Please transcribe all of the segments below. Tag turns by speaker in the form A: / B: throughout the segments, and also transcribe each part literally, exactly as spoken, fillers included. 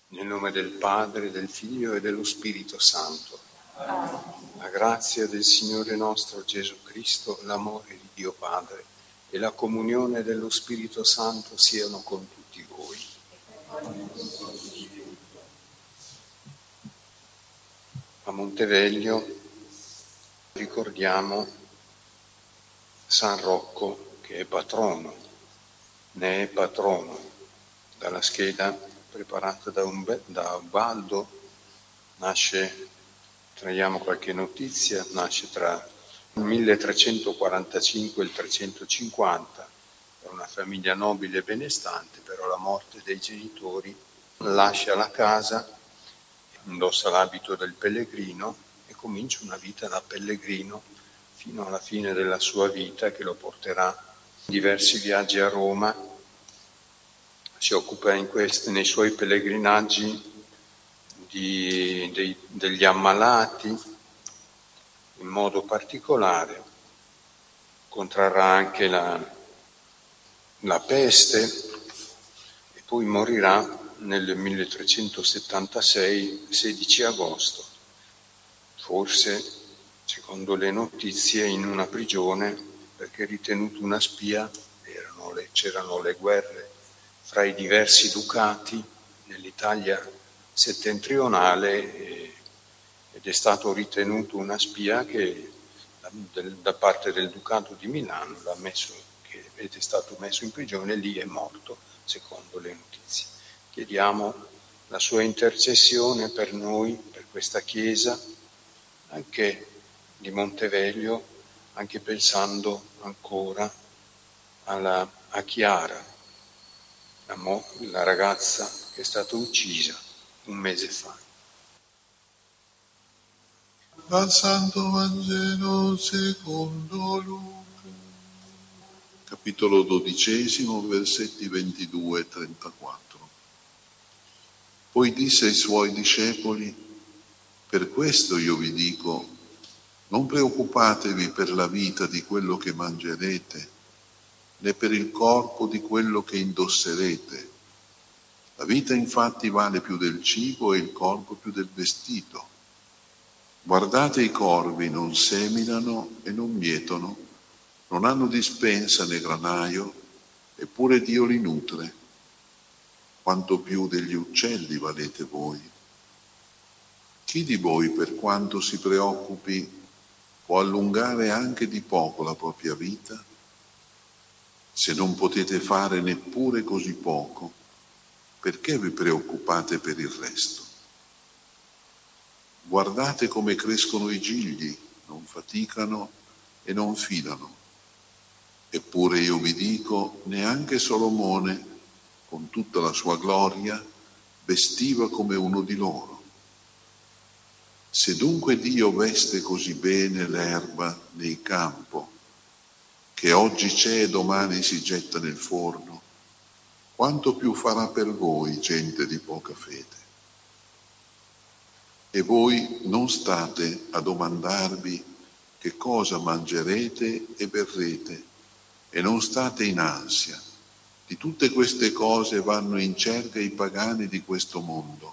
A: Nel nome del Padre, del Figlio e dello Spirito Santo. La grazia del Signore nostro Gesù Cristo, l'amore di Dio Padre e la comunione dello Spirito Santo siano con tutti voi. A Monteveglio ricordiamo San Rocco, che è patrono, ne è patrono. Dalla scheda preparata da, Umbe, da Ubaldo nasce, traiamo qualche notizia, nasce tra il milletrecentoquarantacinque e il trecentocinquanta, è una famiglia nobile e benestante, però la morte dei genitori lascia la casa, indossa l'abito del pellegrino e comincia una vita da pellegrino fino alla fine della sua vita, che lo porterà in diversi viaggi a Roma. Si occupa in questi, nei suoi pellegrinaggi di, dei, degli ammalati, in modo particolare. Contrarrà anche la, la peste e poi morirà nel milletrecentosettantasei, sedici agosto, forse, secondo le notizie, in una prigione, perché ritenuto una spia. Erano le, c'erano le guerre fra i diversi ducati nell'Italia settentrionale e, ed è stato ritenuto una spia che del, da parte del Ducato di Milano l'ha messo, che è stato messo in prigione, lì è morto, secondo le notizie. Chiediamo la sua intercessione per noi, per questa Chiesa, anche di Monteveglio, anche pensando ancora alla, a Chiara, la, mo, la ragazza che è stata uccisa un mese fa.
B: Dal Santo Vangelo secondo Luca, capitolo dodicesimo, versetti ventidue e trentaquattro. Poi disse ai suoi discepoli: per questo io vi dico, non preoccupatevi per la vita di quello che mangerete, né per il corpo di quello che indosserete. La vita infatti vale più del cibo e il corpo più del vestito. Guardate i corvi, non seminano e non mietono, non hanno dispensa né granaio, eppure Dio li nutre. Quanto più degli uccelli valete voi. Chi di voi, per quanto si preoccupi, può allungare anche di poco la propria vita? Se non potete fare neppure così poco, perché vi preoccupate per il resto? Guardate come crescono i gigli, non faticano e non filano. Eppure io vi dico, neanche Solomone, con tutta la sua gloria, vestiva come uno di loro. Se dunque Dio veste così bene l'erba nei campo, che oggi c'è e domani si getta nel forno, quanto più farà per voi, gente di poca fede? E voi non state a domandarvi che cosa mangerete e berrete, e non state in ansia. Di tutte queste cose vanno in cerca i pagani di questo mondo.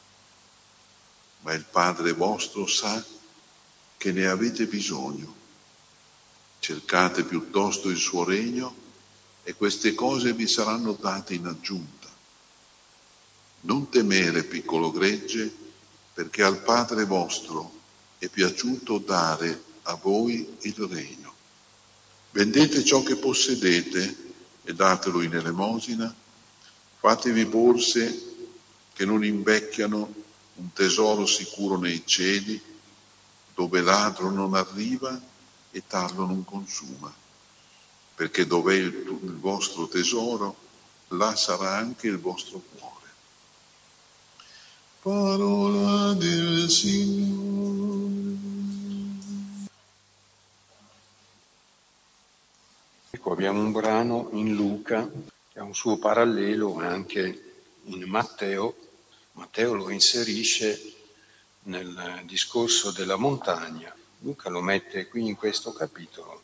B: Ma il Padre vostro sa che ne avete bisogno. Cercate piuttosto il suo regno e queste cose vi saranno date in aggiunta. Non temere, piccolo gregge, perché al Padre vostro è piaciuto dare a voi il regno. Vendete ciò che possedete e datelo in elemosina, fatevi borse che non invecchiano, un tesoro sicuro nei cieli, dove ladro non arriva e tarlo non consuma, perché dov'è il, il vostro tesoro, là sarà anche il vostro cuore. Parola del Signore.
A: Ecco, abbiamo un brano in Luca che ha un suo parallelo anche in Matteo. Matteo lo inserisce nel discorso della montagna. Luca lo mette qui in questo capitolo,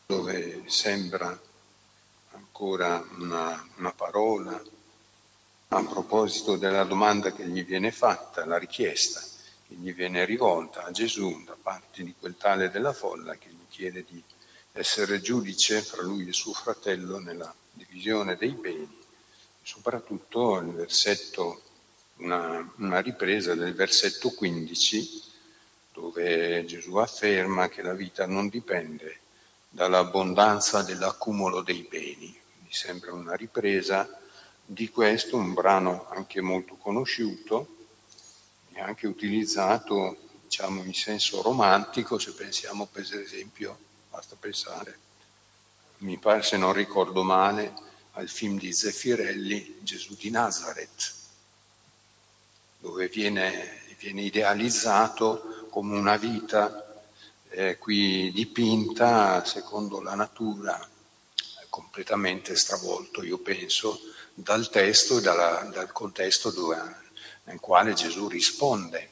A: dove sembra ancora una, una parola a proposito della domanda che gli viene fatta, la richiesta che gli viene rivolta a Gesù da parte di quel tale della folla che gli chiede di essere giudice fra lui e il suo fratello nella divisione dei beni. Soprattutto il versetto, una, una ripresa del versetto quindici, dove Gesù afferma che la vita non dipende dall'abbondanza dell'accumulo dei beni. Mi sembra una ripresa di questo, un brano anche molto conosciuto e anche utilizzato, diciamo, in senso romantico, se pensiamo per esempio, basta pensare, mi pare, se non ricordo male, al film di Zeffirelli, Gesù di Nazareth, dove viene, viene idealizzato come una vita eh, qui dipinta secondo la natura, completamente stravolto, io penso, dal testo e dalla, dal contesto dove, nel quale Gesù risponde.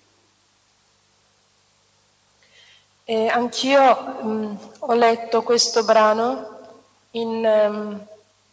C: Eh, anch'io mh, ho letto questo brano in, um,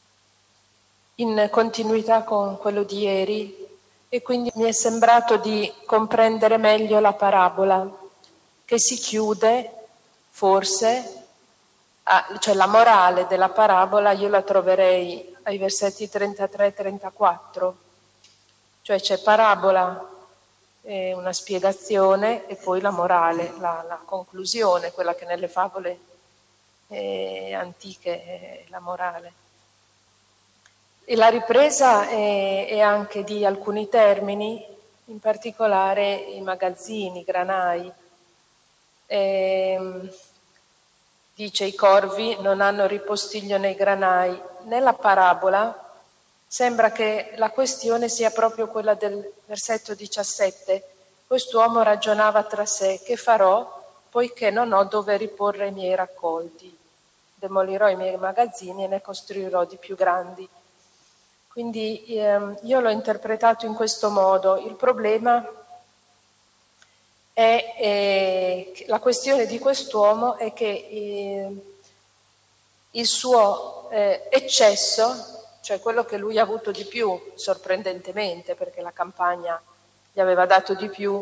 C: in continuità con quello di ieri e quindi mi è sembrato di comprendere meglio la parabola, che si chiude forse, a, cioè la morale della parabola io la troverei ai versetti trentatré trentaquattro, cioè c'è parabola, eh, una spiegazione e poi la morale, la, la conclusione, quella che nelle favole eh, antiche è la morale. E la ripresa è, è anche di alcuni termini, in particolare i magazzini, i granai. E, dice i corvi non hanno ripostiglio nei granai. Nella parabola sembra che la questione sia proprio quella del versetto diciassette. Quest'uomo ragionava tra sé: che farò poiché non ho dove riporre i miei raccolti? Demolirò i miei magazzini e ne costruirò di più grandi. Quindi ehm, io l'ho interpretato in questo modo. Il problema è, eh, la questione di quest'uomo è che eh, il suo eh, eccesso, cioè quello che lui ha avuto di più, sorprendentemente, perché la campagna gli aveva dato di più,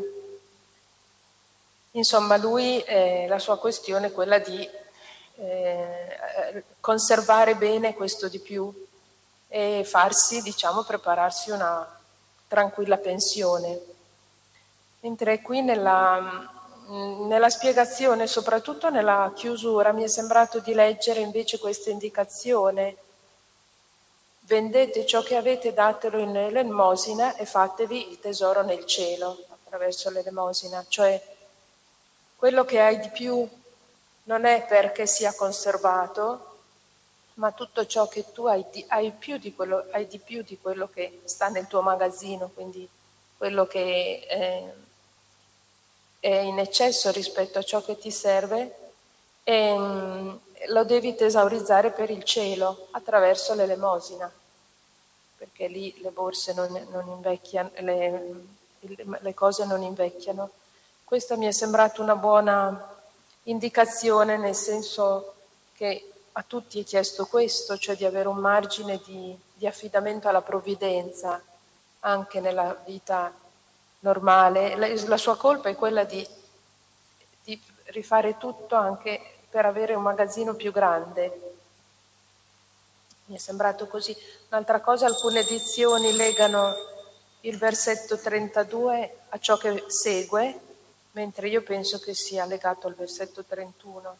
C: insomma lui, eh, la sua questione è quella di eh, conservare bene questo di più e farsi, diciamo, prepararsi una tranquilla pensione. Mentre qui nella, nella spiegazione, soprattutto nella chiusura, mi è sembrato di leggere invece questa indicazione: vendete ciò che avete, datelo in elemosina e fatevi il tesoro nel cielo, attraverso l'elemosina. Cioè, quello che hai di più non è perché sia conservato, ma tutto ciò che tu hai di, hai più di quello, hai di più di quello che sta nel tuo magazzino, quindi quello che eh, è in eccesso rispetto a ciò che ti serve, e mh, lo devi tesaurizzare per il cielo attraverso l'elemosina, perché lì le borse non, non invecchiano, le, le cose non invecchiano. Questa mi è sembrata una buona indicazione, nel senso che a tutti è chiesto questo, cioè di avere un margine di, di affidamento alla provvidenza anche nella vita normale. La, la sua colpa è quella di, di rifare tutto anche per avere un magazzino più grande. Mi è sembrato così. Un'altra cosa, alcune edizioni legano il versetto trentadue a ciò che segue, mentre io penso che sia legato al versetto trentuno.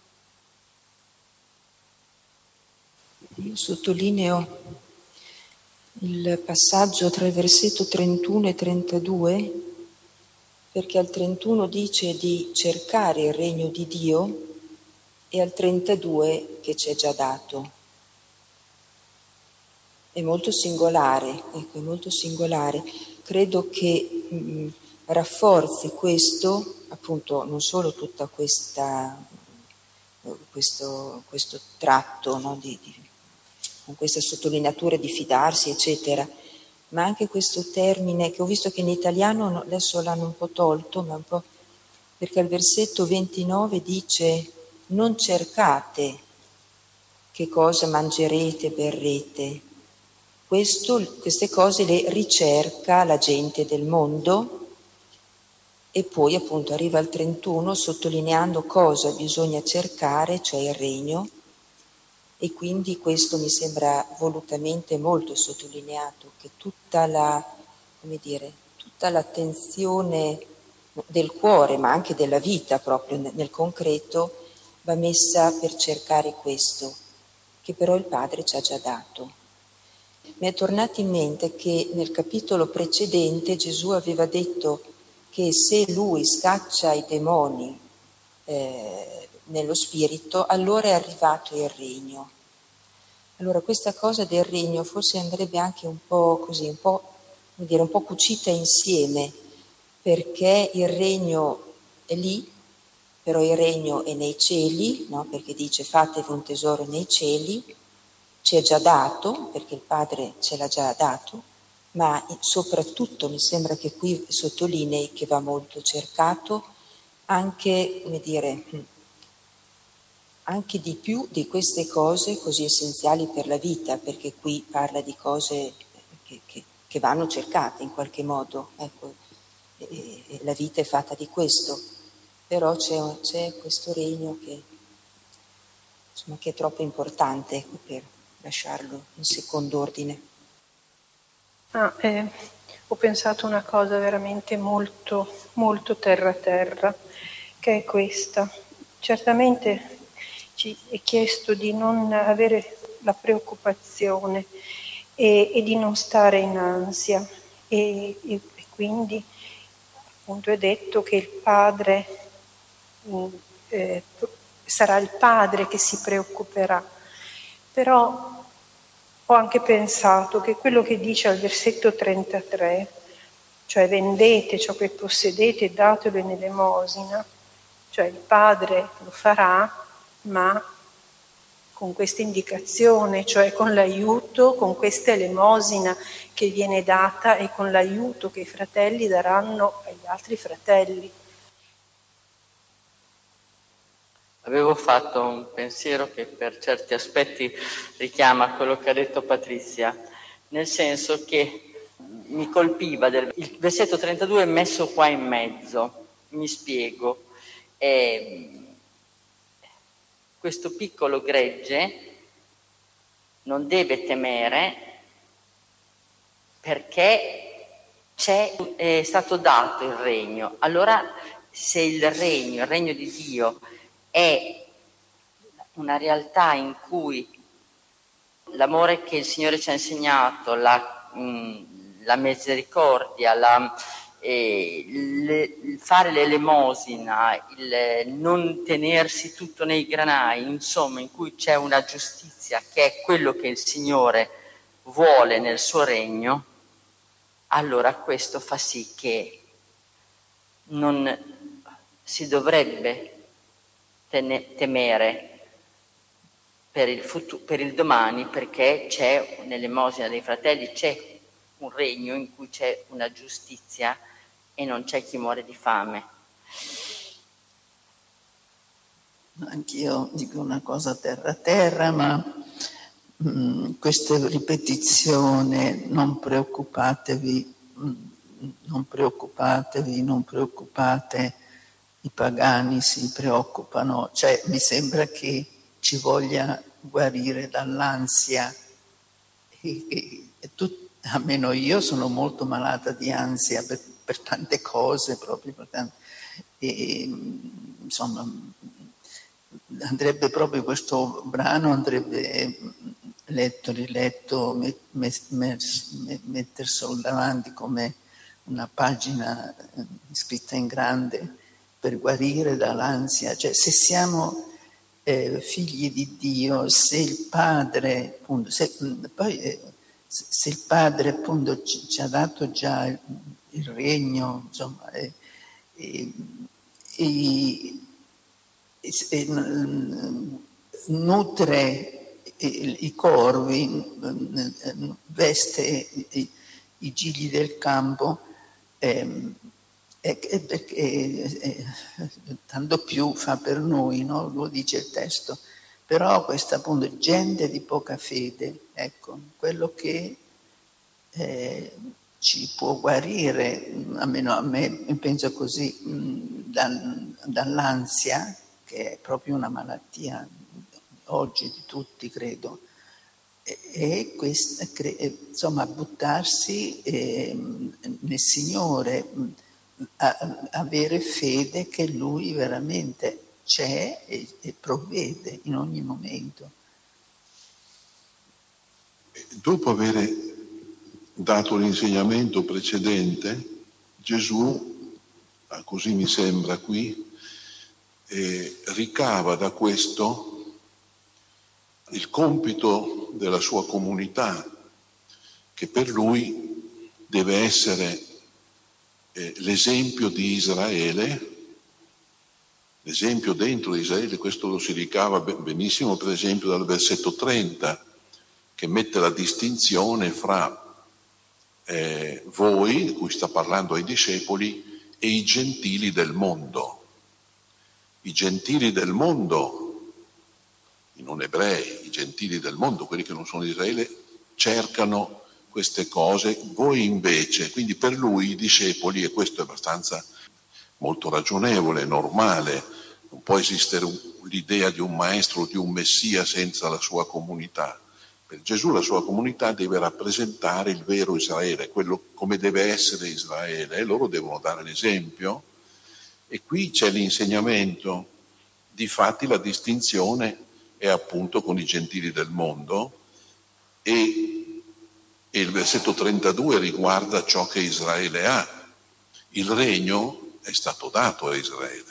D: Io sottolineo il passaggio tra il versetto trentuno e trentadue, perché al trentuno dice di cercare il regno di Dio e al trentadue che ci è già dato. È molto singolare, ecco, è molto singolare. Credo che mh, rafforzi questo, appunto, non solo tutta questa questo, questo tratto, no, di, di, con questa sottolineatura di fidarsi, eccetera, ma anche questo termine che ho visto che in italiano adesso l'hanno un po' tolto, ma un po', perché al versetto ventinove dice: non cercate che cosa mangerete, berrete, Questo, queste cose le ricerca la gente del mondo, e poi appunto arriva al trentuno sottolineando cosa bisogna cercare, cioè il regno, e quindi questo mi sembra volutamente molto sottolineato, che tutta la, come dire, tutta l'attenzione del cuore, ma anche della vita proprio nel concreto, va messa per cercare questo, che però il Padre ci ha già dato. Mi è tornato in mente che nel capitolo precedente Gesù aveva detto che se lui scaccia i demoni eh, nello spirito, allora è arrivato il regno. Allora questa cosa del regno forse andrebbe anche un po' così, un po', come dire, un po' cucita insieme, perché il regno è lì, però il regno è nei cieli, no? Perché dice fatevi un tesoro nei cieli, ci è già dato, perché il Padre ce l'ha già dato, ma soprattutto mi sembra che qui sottolinei che va molto cercato anche, come dire, anche di più di queste cose così essenziali per la vita, perché qui parla di cose che, che, che vanno cercate in qualche modo, ecco, e, e la vita è fatta di questo, però c'è, c'è questo regno che, insomma, che è troppo importante, ecco, per lasciarlo in secondo ordine.
C: Ah, eh, ho pensato una cosa veramente molto, molto terra-terra, che è questa. Certamente ci è chiesto di non avere la preoccupazione e, e di non stare in ansia e, e, e quindi appunto è detto che il Padre eh, sarà il Padre che si preoccuperà, però ho anche pensato che quello che dice al versetto trentatré, cioè vendete ciò che possedete e datelo in elemosina, cioè il Padre lo farà, ma con questa indicazione, cioè con l'aiuto, con questa elemosina che viene data e con l'aiuto che i fratelli daranno agli altri fratelli.
E: Avevo fatto un pensiero che per certi aspetti richiama quello che ha detto Patrizia, nel senso che mi colpiva del... il versetto trentadue è messo qua in mezzo, mi spiego. E questo piccolo gregge non deve temere perché c'è, è stato dato il regno. Allora, se il regno, il regno di Dio è una realtà in cui l'amore che il Signore ci ha insegnato, la, mh, la misericordia, la, eh, le, il fare l'elemosina, il non tenersi tutto nei granai, insomma, in cui c'è una giustizia che è quello che il Signore vuole nel suo regno, allora questo fa sì che non si dovrebbe tene, temere per il, futuro, per il domani, perché c'è nell'elemosina dei fratelli, c'è un regno in cui c'è una giustizia e non c'è chi muore di fame.
F: Anch'io dico una cosa terra a terra, ma mh, questa ripetizione, non preoccupatevi, mh, non preoccupatevi, non preoccupate, i pagani si preoccupano, cioè mi sembra che ci voglia guarire dall'ansia. E, e, e tu, almeno io sono molto malata di ansia per, per tante cose, proprio per tante, e, insomma, andrebbe proprio questo brano, andrebbe letto, riletto, met, met, met, metterselo davanti come una pagina scritta in grande per guarire dall'ansia. Cioè, se siamo eh, figli di Dio, se il Padre, appunto, se, poi eh, se il Padre appunto ci, ci ha dato già il, il regno, insomma, eh, eh, eh, e nutre i, i corvi, veste i, i gigli del campo, eh, e, e perché eh, tanto più fa per noi, no? Lo dice il testo. Però questa appunto gente di poca fede, ecco, quello che eh, ci può guarire, almeno a me penso così, dal, dall'ansia, che è proprio una malattia oggi di tutti, credo, e, e questa, insomma, buttarsi eh, nel Signore, a, avere fede che Lui veramente c'è e, e provvede in ogni momento.
B: Dopo aver dato l'insegnamento precedente, Gesù, così mi sembra qui, eh, ricava da questo il compito della sua comunità, che per lui deve essere eh, l'esempio di Israele, l'esempio dentro di Israele. Questo lo si ricava benissimo per esempio dal versetto trenta, che mette la distinzione fra eh, voi, di cui sta parlando ai discepoli, e i gentili del mondo. I gentili del mondo, i non ebrei, i gentili del mondo, quelli che non sono di Israele, cercano queste cose, voi invece, quindi per lui i discepoli, e questo è abbastanza molto ragionevole, normale, non può esistere un, l'idea di un maestro, di un messia senza la sua comunità. Per Gesù la sua comunità deve rappresentare il vero Israele, quello come deve essere Israele, e loro devono dare l'esempio. E qui c'è l'insegnamento. Difatti la distinzione è appunto con i gentili del mondo, e, e il versetto trentadue riguarda ciò che Israele ha. Il regno è stato dato a Israele.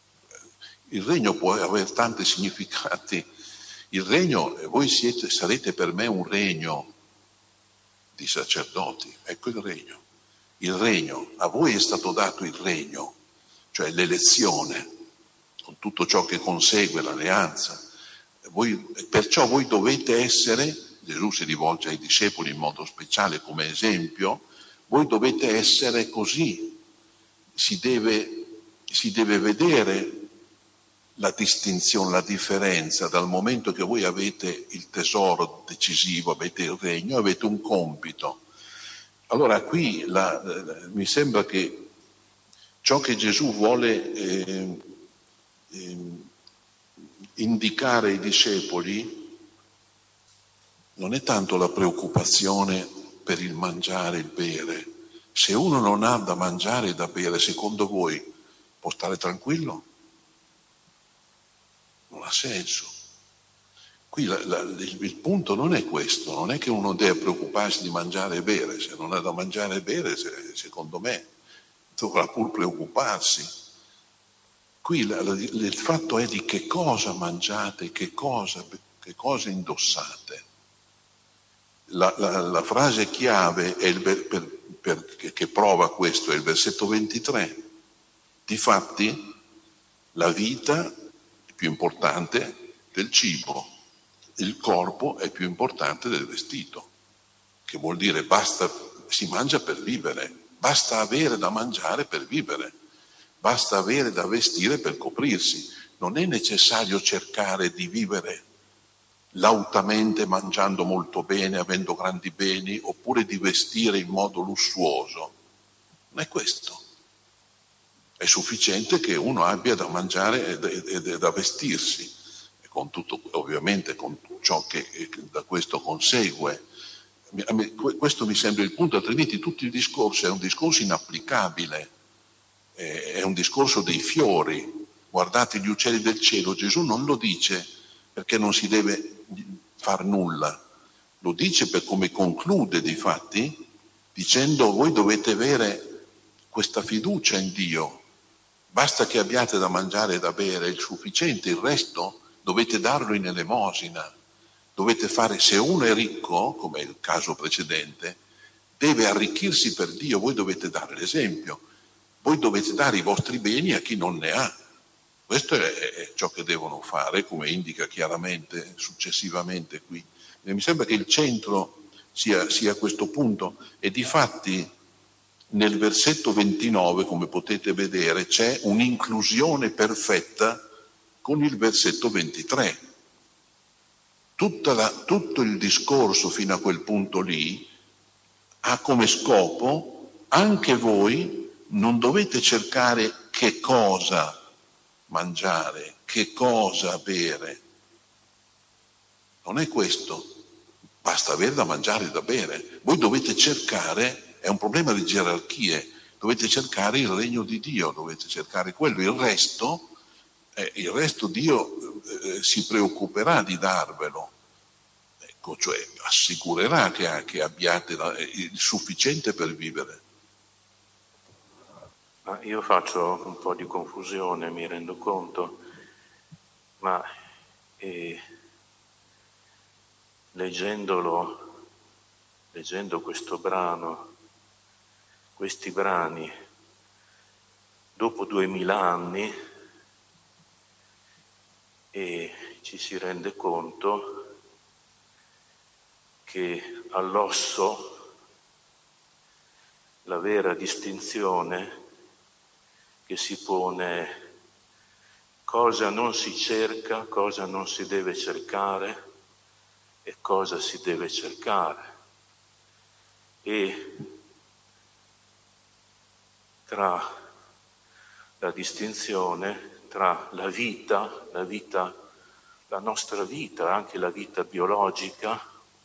B: Il regno può avere tanti significati. Il regno, voi siete, sarete per me un regno di sacerdoti, ecco il regno. Il regno, a voi è stato dato il regno, cioè l'elezione, con tutto ciò che consegue l'alleanza. Voi, perciò voi dovete essere, Gesù si rivolge ai discepoli in modo speciale come esempio, voi dovete essere così, si deve, si deve vedere la distinzione, la differenza, dal momento che voi avete il tesoro decisivo, avete il regno, avete un compito. Allora qui la, la, mi sembra che ciò che Gesù vuole eh, eh, indicare ai discepoli non è tanto la preoccupazione per il mangiare e il bere. Se uno non ha da mangiare e da bere, secondo voi può stare tranquillo? Non ha senso. Qui la, la, il, il punto non è questo, non è che uno deve preoccuparsi di mangiare e bere. Se non ha da mangiare e bere, se, secondo me dovrà pur preoccuparsi. Qui la, la, il fatto è di che cosa mangiate, che cosa, che cosa indossate. La, la, la frase chiave è il, per, per, che prova questo è il versetto ventitré. Difatti la vita è più importante del cibo, il corpo è più importante del vestito, che vuol dire basta, si mangia per vivere, basta avere da mangiare per vivere, basta avere da vestire per coprirsi. Non è necessario cercare di vivere lautamente mangiando molto bene, avendo grandi beni, oppure di vestire in modo lussuoso. Non è questo. È sufficiente che uno abbia da mangiare e da vestirsi, e con tutto, ovviamente con ciò che da questo consegue. A me, questo mi sembra il punto, altrimenti tutto il discorso è un discorso inapplicabile, è un discorso dei fiori. Guardate gli uccelli del cielo, Gesù non lo dice perché non si deve far nulla, lo dice per come conclude dei fatti, dicendo voi dovete avere questa fiducia in Dio, basta che abbiate da mangiare e da bere, è il sufficiente, il resto dovete darlo in elemosina, dovete fare, se uno è ricco, come è il caso precedente, deve arricchirsi per Dio, voi dovete dare l'esempio, voi dovete dare i vostri beni a chi non ne ha. Questo è ciò che devono fare, come indica chiaramente successivamente qui. E mi sembra che il centro sia, sia questo punto, e difatti nel versetto ventinove, come potete vedere, c'è un'inclusione perfetta con il versetto ventitré. Tutta la, tutto il discorso fino a quel punto lì ha come scopo anche voi non dovete cercare che cosa mangiare, che cosa bere. Non è questo. Basta avere da mangiare e da bere. Voi dovete cercare, è un problema di gerarchie, dovete cercare il regno di Dio, dovete cercare quello. Il resto, eh, il resto Dio eh, si preoccuperà di darvelo. Ecco, cioè assicurerà che, che abbiate la, il sufficiente per vivere.
A: Ma io faccio un po' di confusione, mi rendo conto, ma eh, leggendolo, leggendo questo brano, questi brani, dopo duemila anni, e ci si rende conto che all'osso la vera distinzione che si pone, cosa non si cerca, cosa non si deve cercare e cosa si deve cercare. E tra la distinzione tra la vita, la vita, la nostra vita, anche la vita biologica,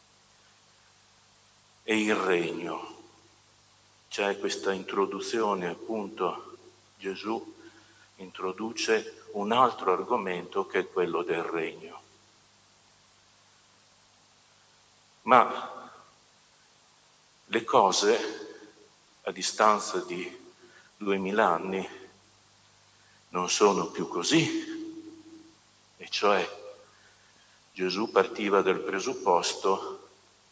A: e il regno. C'è questa introduzione, appunto, Gesù introduce un altro argomento che è quello del regno. Ma le cose, a distanza di duemila anni, non sono più così. E cioè Gesù partiva dal presupposto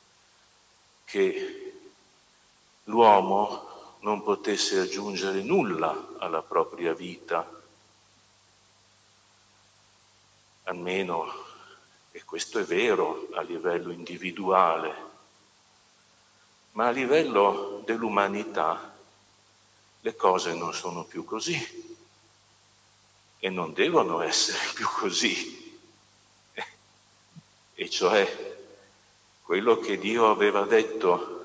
A: che l'uomo non potesse aggiungere nulla alla propria vita, almeno, e questo è vero, a livello individuale, ma a livello dell'umanità le cose non sono più così e non devono essere più così. E cioè quello che Dio aveva detto,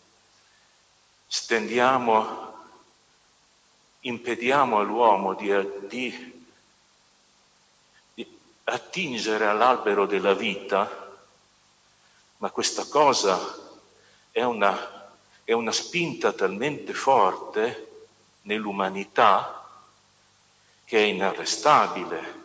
A: stendiamo, impediamo all'uomo di, di, di attingere all'albero della vita, ma questa cosa è una, è una spinta talmente forte nell'umanità che è inarrestabile,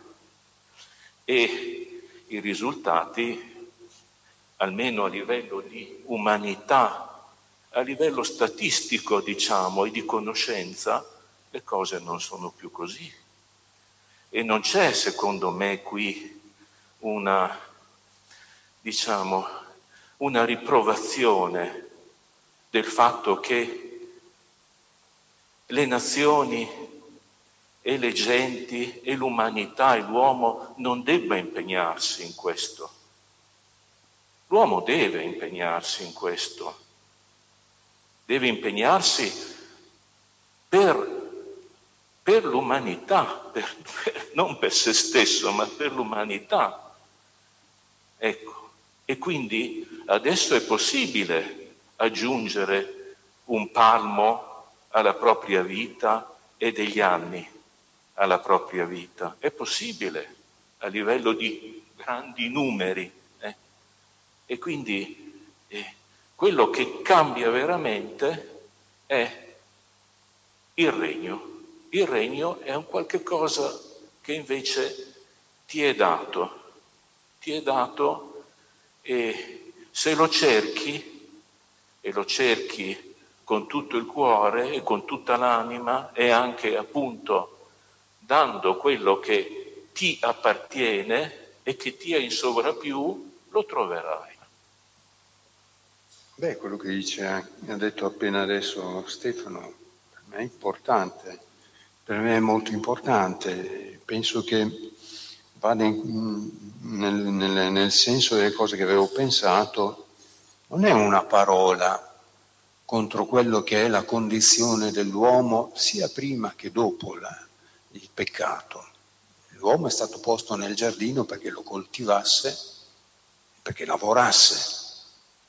A: e i risultati, almeno a livello di umanità, a livello statistico, diciamo, e di conoscenza, le cose non sono più così. E non c'è, secondo me, qui una, diciamo, una riprovazione del fatto che le nazioni e le genti e l'umanità e l'uomo non debba impegnarsi in questo. L'uomo deve impegnarsi in questo. Deve impegnarsi per, per l'umanità, per, per, non per se stesso, ma per l'umanità. Ecco, e quindi adesso è possibile aggiungere un palmo alla propria vita e degli anni alla propria vita. È possibile a livello di grandi numeri. Eh? E quindi eh, quello che cambia veramente è il regno. Il regno è un qualche cosa che invece ti è dato, ti è dato, e se lo cerchi, e lo cerchi con tutto il cuore e con tutta l'anima, e anche appunto dando quello che ti appartiene e che ti è in sovrappiù, lo troverai.
G: Beh, quello che dice, ha detto appena adesso Stefano, per me è importante, per me è molto importante. Penso che vada in, nel, nel, nel senso delle cose che avevo pensato. Non è una parola contro quello che è la condizione dell'uomo sia prima che dopo la, il peccato. L'uomo è stato posto nel giardino perché lo coltivasse, perché lavorasse.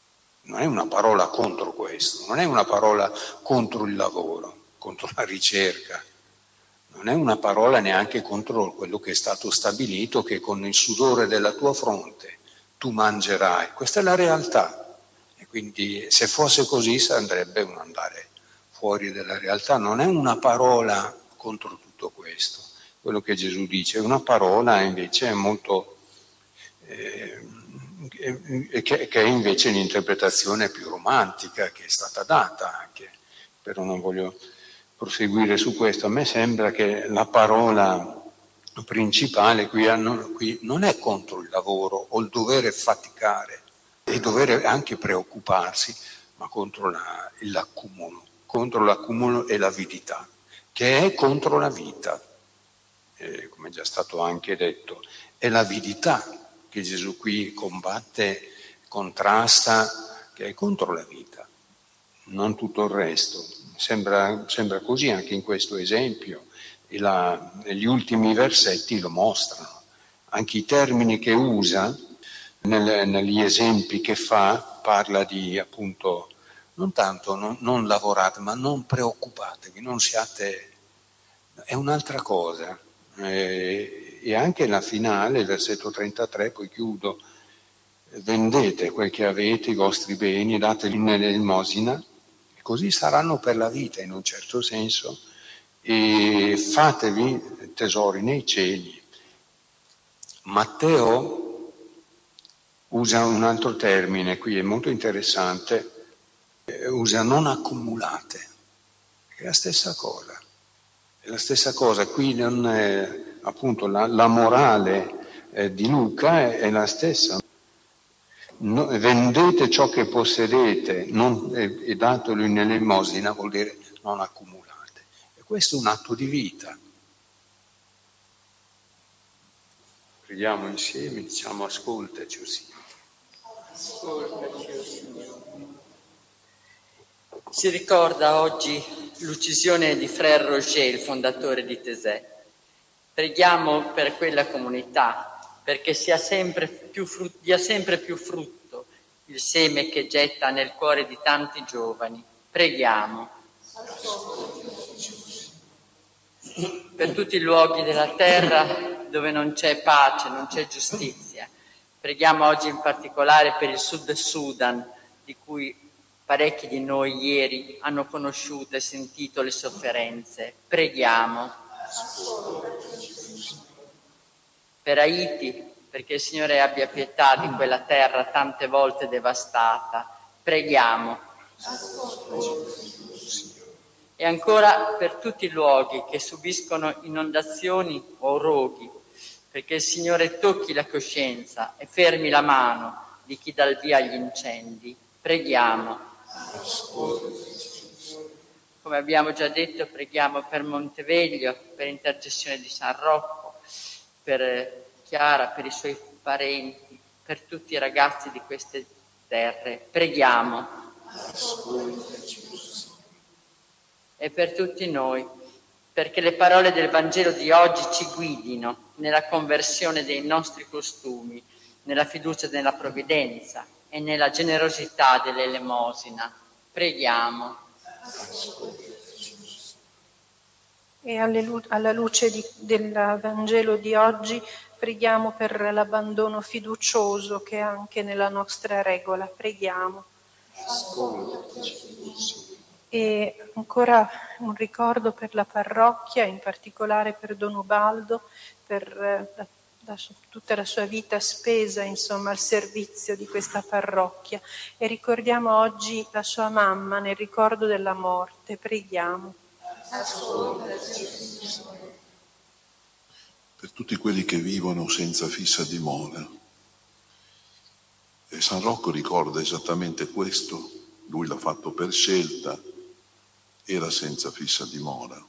A: non è una parola contro questo, non è una parola contro il lavoro, contro la ricerca, non è una parola neanche contro quello che è stato stabilito, che con il sudore della tua fronte tu mangerai. Questa è la realtà. E quindi se fosse così sarebbe un andare fuori dalla realtà. Non è una parola contro tutto questo, quello che Gesù dice, è una parola invece molto... Eh, che, che è invece l'interpretazione più romantica che è stata data anche, però non voglio proseguire su questo. A me sembra che la parola principale qui, hanno, qui non è contro il lavoro o il dovere faticare e dovere anche preoccuparsi, ma contro la, l'accumulo, contro l'accumulo e l'avidità, che è contro la vita, eh, come è già stato anche detto, è l'avidità che Gesù qui combatte, contrasta, che è contro la vita, non tutto il resto. Sembra, sembra così anche in questo esempio, e la, gli ultimi versetti lo mostrano. Anche i termini che usa, nel, negli esempi che fa, parla di appunto, non tanto non, non lavorate, ma non preoccupatevi, non siate... È un'altra cosa. Eh, e anche la finale, il versetto trentatré, poi chiudo, vendete quel che avete, i vostri beni, dateli nell'elemosina, così saranno per la vita in un certo senso, e fatevi tesori nei cieli. Matteo usa un altro termine, qui è molto interessante, eh, usa non accumulate, è la stessa cosa. È la stessa cosa, qui non è, appunto la, la morale eh, di Luca è, è la stessa. No, vendete ciò che possedete non, e, e datelo in elemosina, vuol dire non accumulate. E questo è un atto di vita. Preghiamo insieme, diciamo ascoltaci, o Signore.
E: Ascoltaci, o Signore. Si ricorda oggi l'uccisione di Frère Roger, il fondatore di Taizé. Preghiamo per quella comunità, perché sia sempre più frutto, dia sempre più frutto il seme che getta nel cuore di tanti giovani. Preghiamo. Per tutti i luoghi della terra dove non c'è pace, non c'è giustizia. Preghiamo oggi in particolare per il Sud Sudan, di cui parecchi di noi ieri hanno conosciuto e sentito le sofferenze. Preghiamo. Per Haiti, perché il Signore abbia pietà di quella terra tante volte devastata. Preghiamo. E ancora per tutti i luoghi che subiscono inondazioni o roghi, perché il Signore tocchi la coscienza e fermi la mano di chi dà il via agli incendi. Preghiamo. Come abbiamo già detto, preghiamo per Monteveglio, per intercessione di San Rocco, per Chiara, per i suoi parenti, per tutti i ragazzi di queste terre. Preghiamo. E per tutti noi, perché le parole del Vangelo di oggi ci guidino nella conversione dei nostri costumi, nella fiducia nella provvidenza e nella generosità dell'elemosina. Preghiamo.
C: E alla luce di, del Vangelo di oggi preghiamo per l'abbandono fiducioso che è anche nella nostra regola. Preghiamo. E ancora un ricordo per la parrocchia, in particolare per Don Ubaldo, per la, la, tutta la sua vita spesa insomma al servizio di questa parrocchia. E ricordiamo oggi la sua mamma nel ricordo della morte. Preghiamo.
B: Per tutti quelli che vivono senza fissa dimora. E San Rocco ricorda esattamente questo, lui l'ha fatto per scelta, era senza fissa dimora.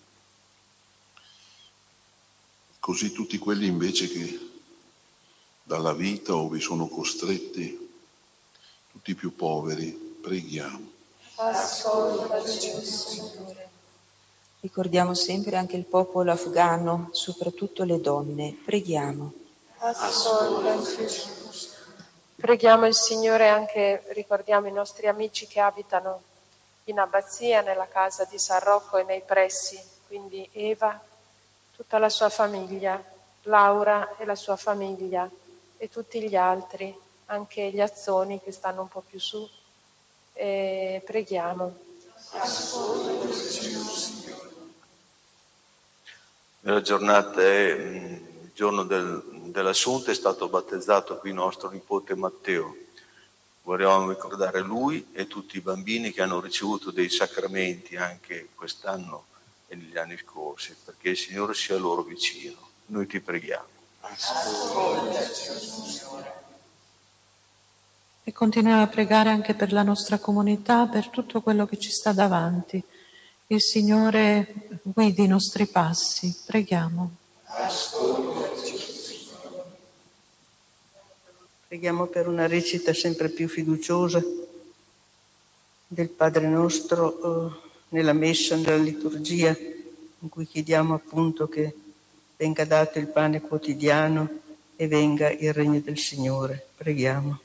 B: Così tutti quelli invece che dalla vita o vi sono costretti, tutti i più poveri, preghiamo.
D: Ascoltaci, Signore. Ricordiamo sempre anche il popolo afghano, soprattutto le donne. Preghiamo.
C: Ascoltaci. Preghiamo il Signore anche, ricordiamo i nostri amici che abitano in abbazia, nella casa di San Rocco e nei pressi, quindi Eva, tutta la sua famiglia, Laura e la sua famiglia e tutti gli altri, anche gli Azzoni che stanno un po' più su. E preghiamo.
H: Nella giornata, è, il giorno del, dell'Assunta, è stato battezzato qui il nostro nipote Matteo. Vorremmo ricordare lui e tutti i bambini che hanno ricevuto dei sacramenti anche quest'anno e negli anni scorsi, perché il Signore sia loro vicino. Noi ti preghiamo.
I: E continuiamo a pregare anche per la nostra comunità, per tutto quello che ci sta davanti. Il Signore guidi i nostri passi. Preghiamo.
F: Preghiamo per una recita sempre più fiduciosa del Padre nostro eh, nella messa, nella liturgia, in cui chiediamo appunto che venga dato il pane quotidiano e venga il regno del Signore. Preghiamo.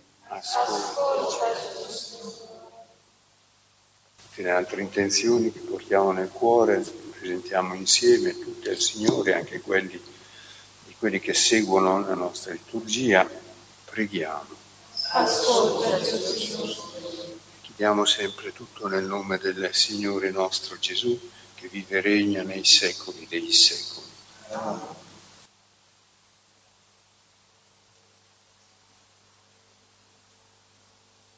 A: Tutte le altre intenzioni che portiamo nel cuore, presentiamo insieme tutte al Signore, anche quelli di quelli che seguono la nostra liturgia. Preghiamo. Chiediamo sempre tutto nel nome del Signore nostro Gesù, che vive e regna nei secoli dei secoli.